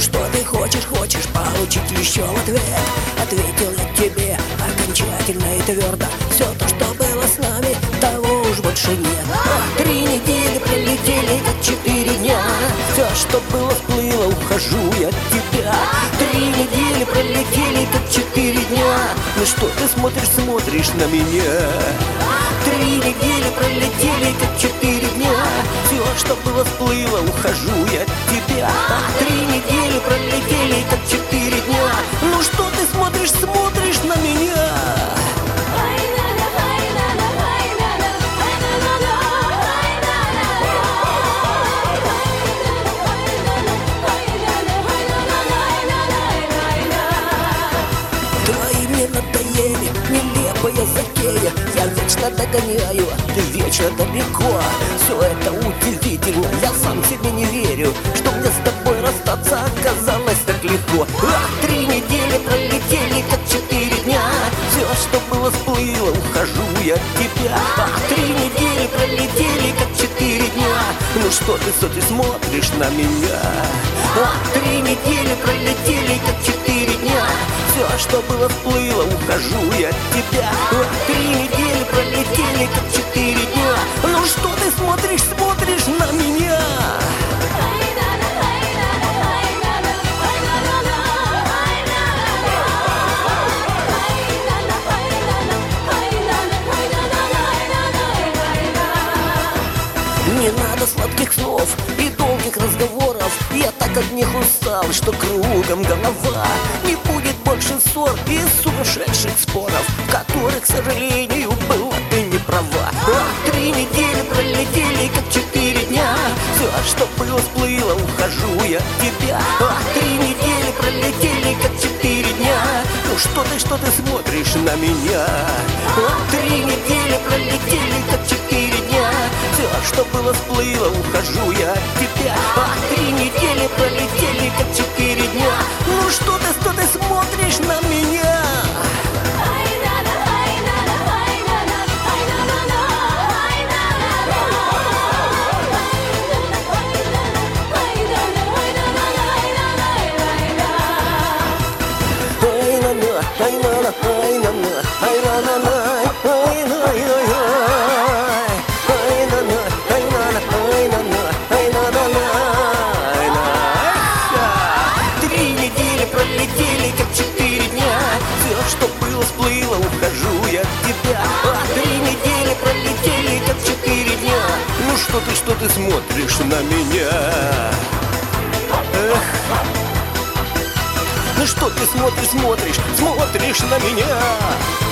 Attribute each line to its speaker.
Speaker 1: что ты хочешь получить еще в ответ? Ответил я тебе окончательно и твердо: все то, что было с нами, того уж больше нет. 3 недели пролетели, как 4 дня. Все, что было, всплыло, ухожу я от тебя. 3 недели пролетели, как 4 дня. Ну что ты смотришь на меня? 3 недели пролетели, как 4 дня. Все, что было, всплыло, ухожу я от тебя. 3 недели пролетели, как 4 дня. Ну что ты смотришь на меня? Твои мне надоели, нелепая затея. Я вечно догоняю, ты вечно далеко. Все это удивительно, я сам себе не верю, что мне с тобой расстаться оказалось так легко. 3 недели пролетели, как 4 дня. Все, что было, всплыло, ухожу я от тебя. 3 недели пролетели, как 4 дня. Ну что ты смотришь на меня? 3 недели пролетели, как 4 дня. Все, что было, всплыло, ухожу я от тебя. 3 недели пролетели, как 4 дня. Ну что ты смотришь на меня? Не надо сладких слов и долгих разговоров. Я так от них устал, что кругом голова. Не будет больше ссор и сумасшедших споров, в которых, к сожалению, была ты не права. 3 недели пролетели, как 4 дня. Все, что было, всплыло, ухожу я от тебя. 3 недели пролетели, как 4 дня. Ну что ты смотришь на меня? 3 недели пролетели, как 4 дня. Все, что было, всплыло, ухожу я от тебя. 3 недели пролетели, как 4 дня. Ну что ты смотришь на меня? Что было, всплыло, ухожу я от тебя. 3 недели пролетели, как 4 дня. Ну что ты смотришь на меня? Ну что ты смотришь на меня?